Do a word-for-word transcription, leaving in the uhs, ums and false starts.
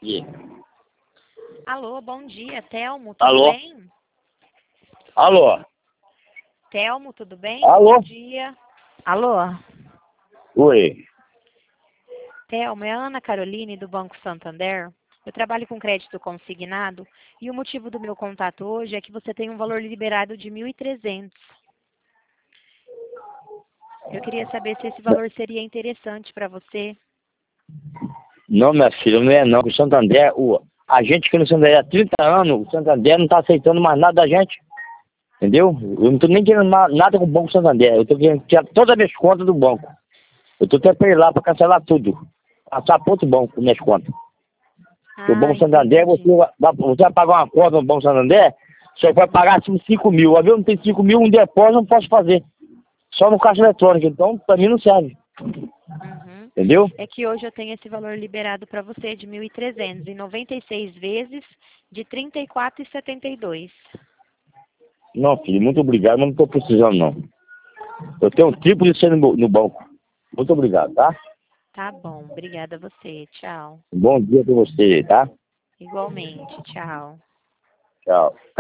E- Alô, bom dia, Telmo, tudo Alô? bem? Alô? Telmo, tudo bem? Alô? Bom dia. Alô? Oi. Telmo, é a Ana Caroline do Banco Santander. Eu trabalho com crédito consignado e o motivo do meu contato hoje é que você tem um valor liberado de mil e trezentos. Eu queria saber se esse valor seria interessante para você. Não, minha filha, não é não. O Santander, o, a gente que no Santander há trinta anos, o Santander não está aceitando mais nada da gente. Entendeu? Eu não estou nem querendo ma- nada com o Banco Santander. Eu estou querendo tirar todas as minhas contas do banco. Eu estou até para ir lá para cancelar tudo. Passar para outro banco minhas contas. Porque o Ah, Banco Santander, você entendi. vai, você vai pagar uma conta no Banco Santander, só vai pagar assim cinco mil. Às vezes não tem cinco mil, um depósito não posso fazer. Só no caixa eletrônico. Então, para mim não serve. Uhum. Entendeu? É que hoje eu tenho esse valor liberado para você de mil e trezentos e noventa e seis vezes de trinta e quatro reais e setenta e dois centavos. Não, filho, muito obrigado, mas não estou precisando não. Eu tenho um triplo de cena no, no banco. Muito obrigado, tá? Tá bom, obrigada a você. Tchau. Um bom dia para você, tá? Igualmente, tchau. Tchau.